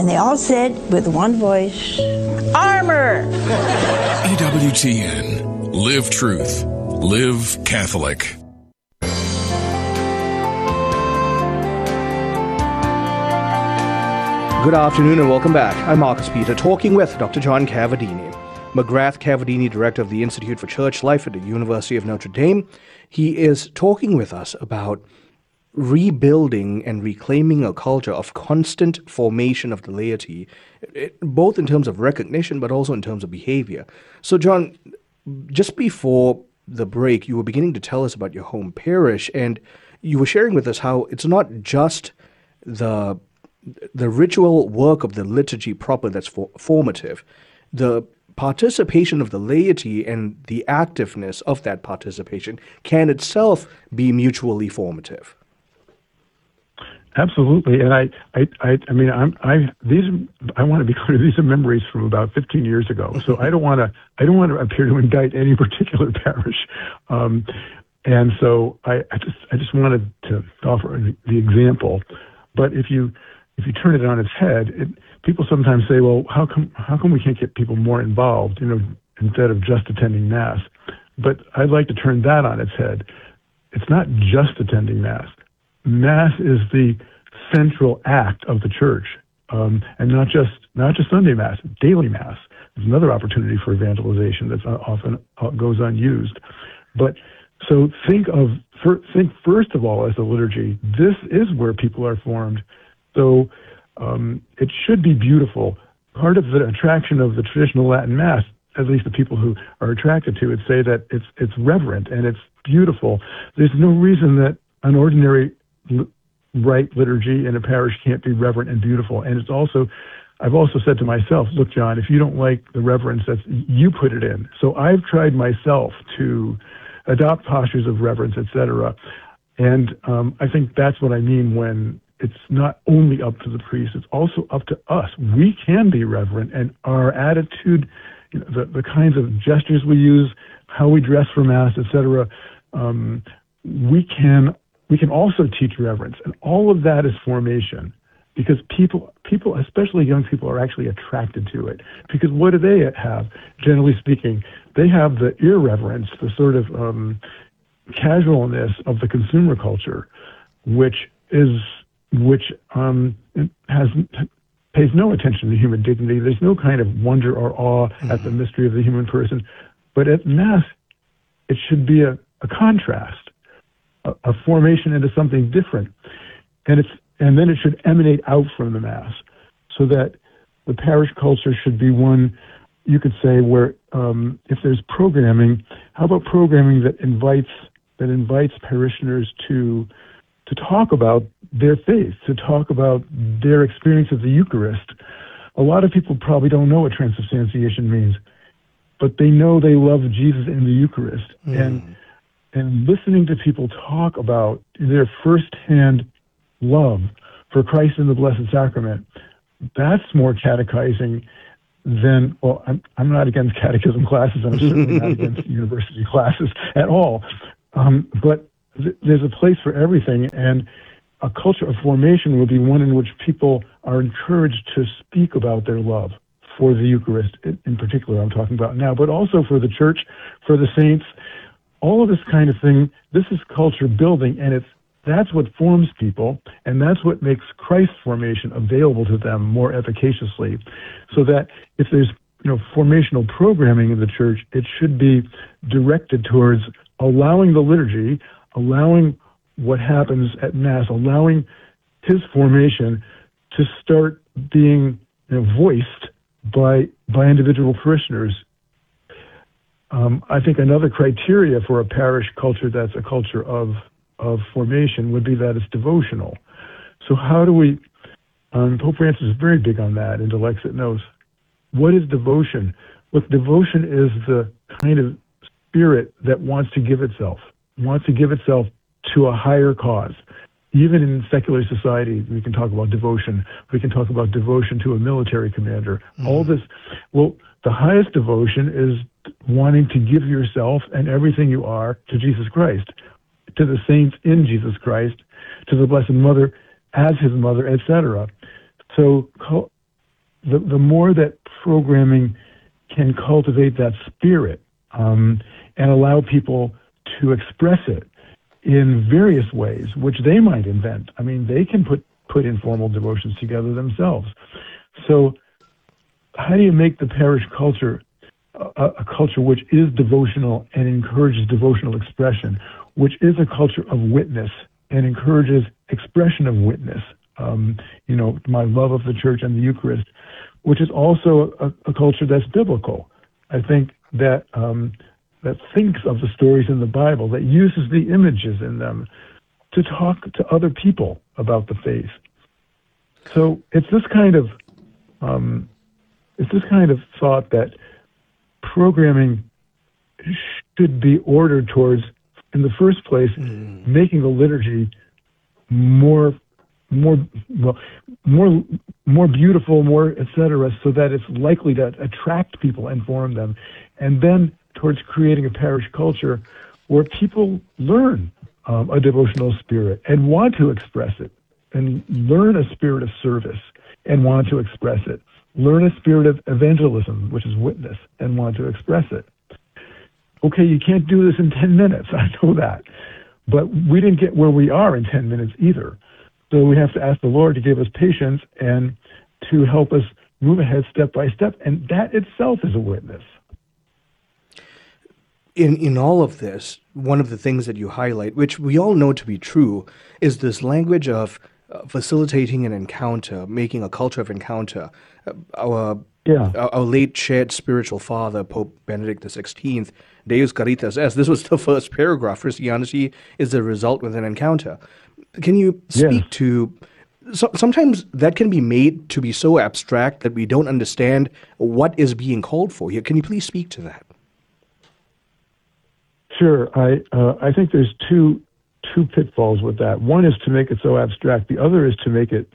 And they all said with one voice, armor! E W T N. Live truth. Live Catholic. Good afternoon and welcome back. I'm Marcus Peter, talking with Doctor John Cavadini, McGrath Cavadini, Director of the Institute for Church Life at the University of Notre Dame. He is talking with us about rebuilding and reclaiming a culture of constant formation of the laity, both in terms of recognition but also in terms of behavior. So, John, just before the break, you were beginning to tell us about your home parish, and you were sharing with us how it's not just the the ritual work of the liturgy proper that's for, formative. The participation of the laity and the activeness of that participation can itself be mutually formative. Absolutely, and I, I, I, I mean, I'm, I these, I want to be clear. These are memories from about fifteen years ago. So I don't want to, I don't want to appear to indict any particular parish, um, and so I, I just, I just wanted to offer the example. But if you, if you turn it on its head, it, people sometimes say, well, how come, how come we can't get people more involved, you know, instead of just attending Mass? But I'd like to turn that on its head. It's not just attending Mass. Mass is the central act of the church, um, and not just not just Sunday Mass, daily Mass. There's another opportunity for evangelization that often goes unused. But so think of think first of all as the liturgy. This is where people are formed. So um, it should be beautiful. Part of the attraction of the traditional Latin Mass, at least the people who are attracted to it, say that it's it's reverent and it's beautiful. There's no reason that an ordinary rite liturgy in a parish can't be reverent and beautiful. And it's also, I've also said to myself, look, John, if you don't like the reverence, that's you put it in. So I've tried myself to adopt postures of reverence, et cetera. And um, I think that's what I mean when it's not only up to the priest, it's also up to us. We can be reverent, and our attitude, you know, the, the kinds of gestures we use, how we dress for Mass, et cetera, um, we can we can also teach reverence. And all of that is formation, because people, people, especially young people, are actually attracted to it. Because what do they have? Generally speaking, they have the irreverence, the sort of um, casualness of the consumer culture, which is which um, has pays no attention to human dignity. There's no kind of wonder or awe mm-hmm. at the mystery of the human person. But at Mass, it should be a, a contrast, a, a formation into something different, and it's and then it should emanate out from the Mass, so that the parish culture should be one, you could say, where um, if there's programming, how about programming that invites that invites parishioners to to talk about their faith, to talk about their experience of the Eucharist. A lot of people probably don't know what transubstantiation means, but they know they love Jesus in the Eucharist. Mm. And and listening to people talk about their firsthand love for Christ in the Blessed Sacrament, that's more catechizing than, well, I'm, I'm not against catechism classes, and I'm certainly not against university classes at all. Um, but th- there's a place for everything, and a culture of formation will be one in which people are encouraged to speak about their love for the Eucharist, in, in particular I'm talking about now, but also for the church, for the saints, all of this kind of thing. This is culture building, and it's that's what forms people, and that's what makes Christ's formation available to them more efficaciously. So that if there's you know formational programming in the church, it should be directed towards allowing the liturgy, allowing what happens at Mass, allowing his formation to start being you know, voiced by by individual parishioners. Um, I think another criteria for a parish culture that's a culture of of formation would be that it's devotional. So how do we, um, Pope Francis is very big on that in Dilexit Nos. What is devotion? Look, devotion is the kind of spirit that wants to give itself, wants to give itself to a higher cause. Even in secular society, we can talk about devotion. We can talk about devotion to a military commander. Mm. All this, well, the highest devotion is wanting to give yourself and everything you are to Jesus Christ, to the saints in Jesus Christ, to the Blessed Mother as his mother, et cetera. So the, the more that programming can cultivate that spirit um, and allow people to express it in various ways, which they might invent. I mean, they can put, put informal devotions together themselves. So how do you make the parish culture a, a culture which is devotional and encourages devotional expression, which is a culture of witness and encourages expression of witness? Um, you know, my love of the church and the Eucharist, which is also a, a culture that's biblical. I think that um, that thinks of the stories in the Bible, that uses the images in them to talk to other people about the faith. So it's this kind of um, it's this kind of thought that programming should be ordered towards, in the first place, mm. making the liturgy more. more well, more more beautiful, more et cetera, so that it's likely to attract people and form them, and then towards creating a parish culture where people learn um, a devotional spirit and want to express it, and learn a spirit of service and want to express it, learn a spirit of evangelism, which is witness, and want to express it. Okay, you can't do this in ten minutes, I know that, but we didn't get where we are in ten minutes either. So we have to ask the Lord to give us patience and to help us move ahead step by step. And that itself is a witness. In in all of this, one of the things that you highlight, which we all know to be true, is this language of uh, facilitating an encounter, making a culture of encounter. Uh, our, yeah. our our late shared spiritual father, Pope Benedict the sixteenth, Deus Caritas Est, this was the first paragraph. Christianity is the result with an encounter. Can you speak yes. to, so, sometimes that can be made to be so abstract that we don't understand what is being called for here. Can you please speak to that? Sure. I uh, I think there's two two pitfalls with that. One is to make it so abstract. The other is to make it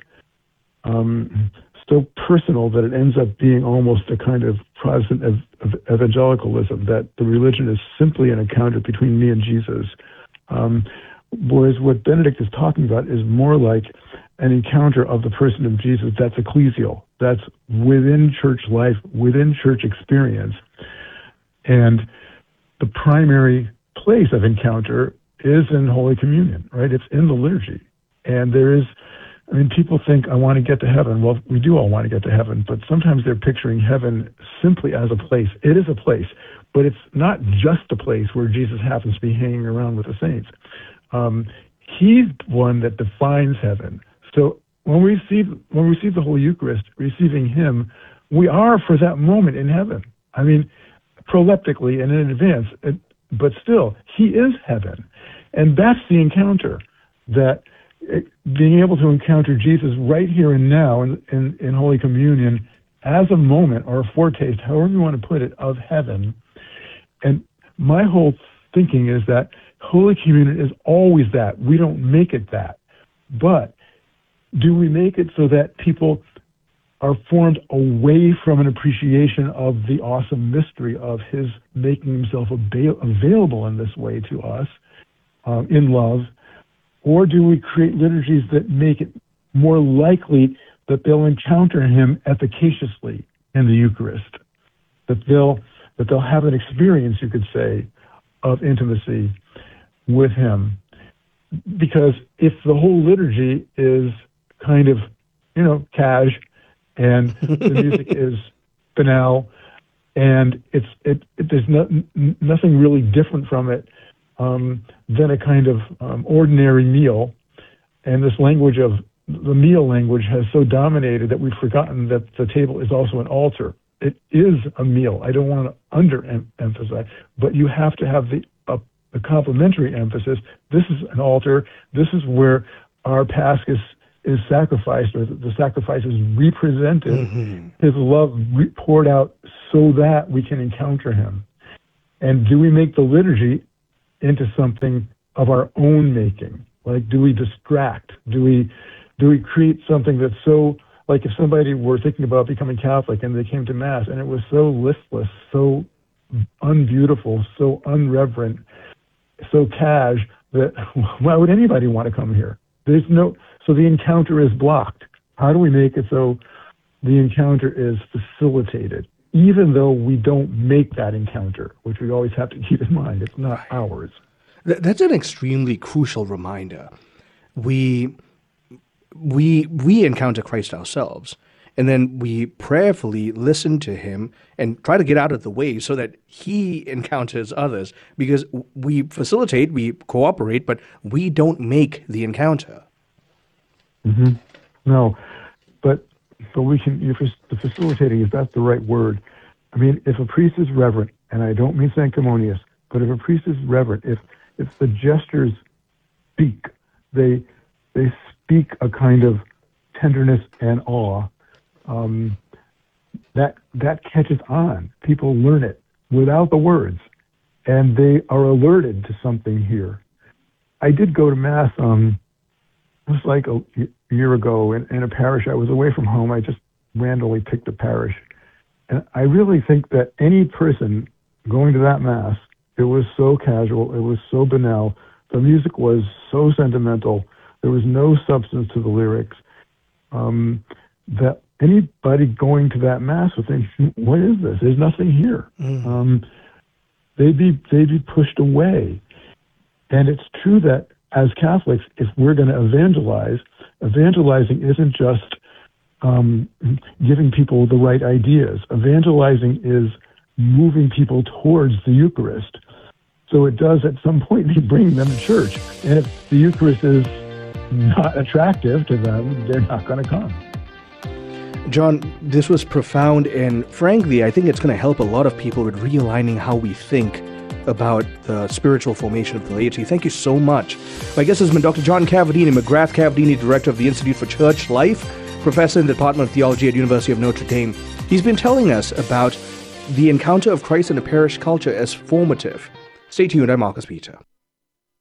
um, so personal that it ends up being almost a kind of Protestant ev- ev- evangelicalism, that the religion is simply an encounter between me and Jesus. Um, Whereas what Benedict is talking about is more like an encounter of the person of Jesus that's ecclesial, that's within church life, within church experience. And the primary place of encounter is in Holy Communion, right? It's in the liturgy. And there is, I mean, people think, I want to get to heaven. Well, we do all want to get to heaven, but sometimes they're picturing heaven simply as a place. It is a place, but it's not just a place where Jesus happens to be hanging around with the saints. Um, he's one that defines heaven. So when we receive when we receive the Holy Eucharist, receiving Him, we are for that moment in heaven. I mean, proleptically and in advance, it, but still, He is heaven, and that's the encounter. That it, being able to encounter Jesus right here and now in, in, in Holy Communion as a moment or a foretaste, however you want to put it, of heaven. And my whole thinking is that Holy Communion is always that. We don't make it that. But do we make it so that people are formed away from an appreciation of the awesome mystery of His making Himself avail- available in this way to us um, in love? Or do we create liturgies that make it more likely that they'll encounter Him efficaciously in the Eucharist? That they'll, that they'll have an experience, you could say, of intimacy with Him. Because if the whole liturgy is kind of, you know, cash, and the music is banal, and it's it, it there's no, n- nothing really different from it um, than a kind of um, ordinary meal, and this language of the meal language has so dominated that we've forgotten that the table is also an altar. It is a meal. I don't want to underemphasize, but you have to have the uh, the complementary emphasis. This is an altar. This is where our Pasch is, is sacrificed, or the, the sacrifice is represented. Mm-hmm. His love re- poured out so that we can encounter Him. And do we make the liturgy into something of our own making? Like, do we distract? Do we do we create something that's so, like if somebody were thinking about becoming Catholic and they came to Mass and it was so listless, so unbeautiful, so unreverent, so cash, that why would anybody want to come here? There's no, so the encounter is blocked. How do we make it so the encounter is facilitated, even though we don't make that encounter, which we always have to keep in mind. It's not ours. Th- that's an extremely crucial reminder. We, we, we encounter Christ ourselves, and then we prayerfully listen to him and try to get out of the way so that he encounters others, because we facilitate, we cooperate, but we don't make the encounter. Mm-hmm. No, but but we can, if the facilitating, if that's the right word. I mean, if a priest is reverent, and I don't mean sanctimonious, but if a priest is reverent, if if the gestures speak, they they speak a kind of tenderness and awe, um, that that catches on. People learn it without the words, and they are alerted to something here. I did go to Mass, um, it was like a year ago in, in a parish. I was away from home. I just randomly picked a parish. And I really think that any person going to that Mass, it was so casual, it was so banal, the music was so sentimental, there was no substance to the lyrics, um, that anybody going to that Mass would think, what is this? There's nothing here. Mm. Um, they'd be they'd be pushed away. And it's true that as Catholics, if we're going to evangelize, evangelizing isn't just um, giving people the right ideas. Evangelizing is moving people towards the Eucharist. So it does at some point mean bringing them to church. And if the Eucharist is not attractive to them, they're not going to come. John, this was profound, and frankly, I think it's going to help a lot of people with realigning how we think about the spiritual formation of the laity. Thank you so much. My guest has been Doctor John Cavadini, McGrath Cavadini, Director of the Institute for Church Life, Professor in the Department of Theology at University of Notre Dame. He's been telling us about the encounter of Christ in a parish culture as formative. Stay tuned, I'm Marcus Peter.